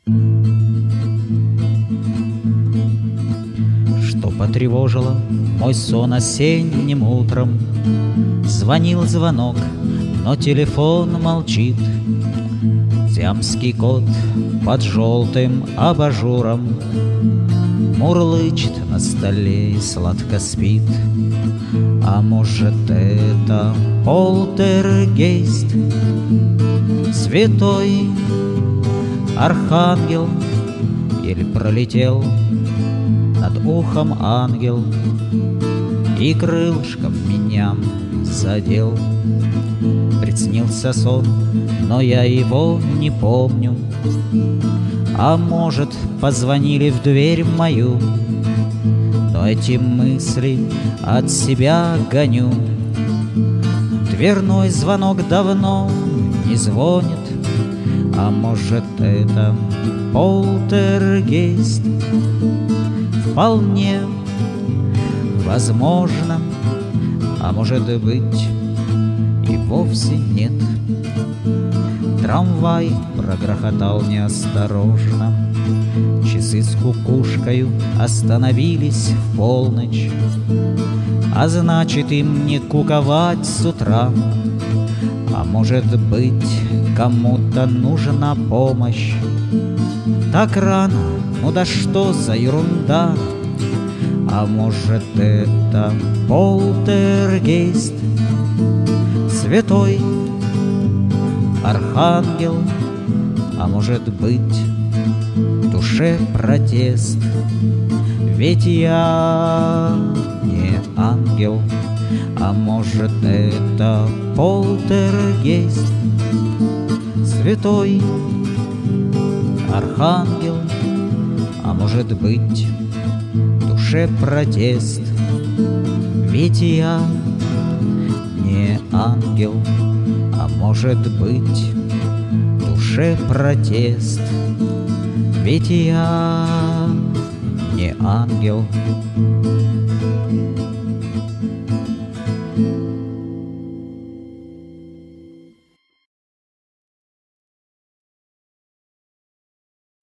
Что потревожило мой сон осенним утром? Звонил звонок, но телефон молчит. Сиамский кот под желтым абажуром мурлычет на столе и сладко спит. А может, это полтергейст? Святой архангел еле пролетел над ухом ангел и крылышком меня задел. Приснился сон, но я его не помню. А может, позвонили в дверь мою, но эти мысли от себя гоню. Дверной звонок давно не звонит. А может, это полтергейст? Вполне возможно. А может быть, и вовсе нет. Трамвай прогрохотал неосторожно. Часы с кукушкою остановились в полночь. А значит, им не куковать с утра. А может быть, кому-то нужна помощь. Так рано, ну да что за ерунда? А может, это полтергейст? Святой архангел, а может быть, в душе протест. Ведь я не ангел. А может, это полтергейст? Святой архангел, а может быть, в душе протест. Ведь я не ангел. А может быть, в душе протест. Ведь я не ангел.